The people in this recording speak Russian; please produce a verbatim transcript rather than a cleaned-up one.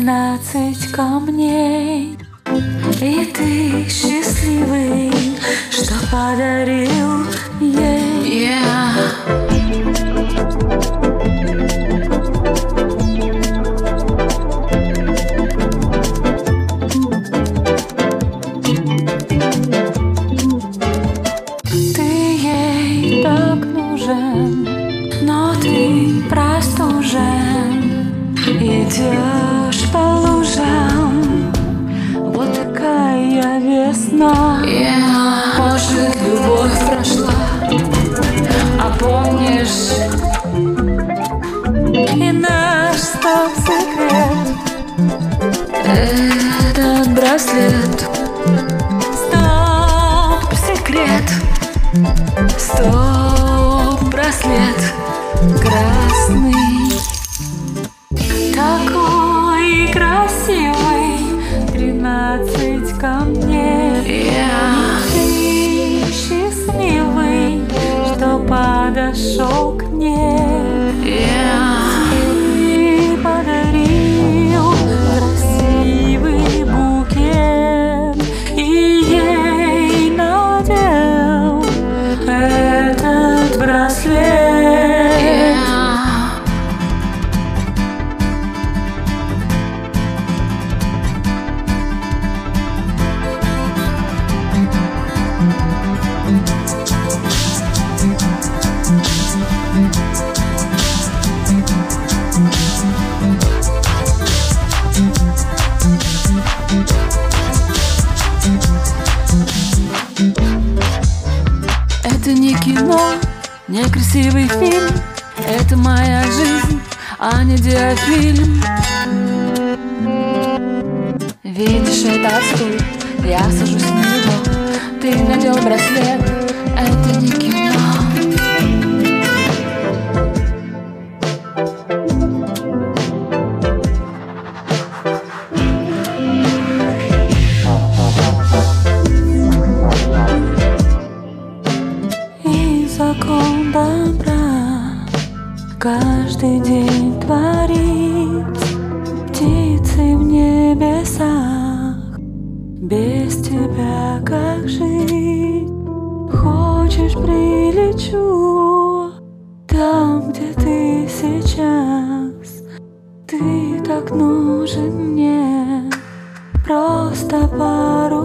тринадцать камней. И ты счастливый, что подарил ей. Yeah. Но ты простужен, идешь по лужам, вот такая весна. Yeah. Может, любовь прошла, а помнишь и наш стоп-секрет, этот браслет. Стоп-секрет, стоп-браслет красный, такой красивый, тринадцать камней. Yeah. Ты счастливый, что подошел к ней. Yeah. Ты подарил красивый букет и ей надел этот браслет. Это не кино, не красивый фильм, это моя жизнь, а не диафильм. Видишь этот стул, я сажусь на него, ты надел браслет, это не кино. Закон добра каждый день творить, птицы в небесах, без тебя как жить? Хочешь, прилечу там, где ты сейчас, ты так нужен мне, просто пару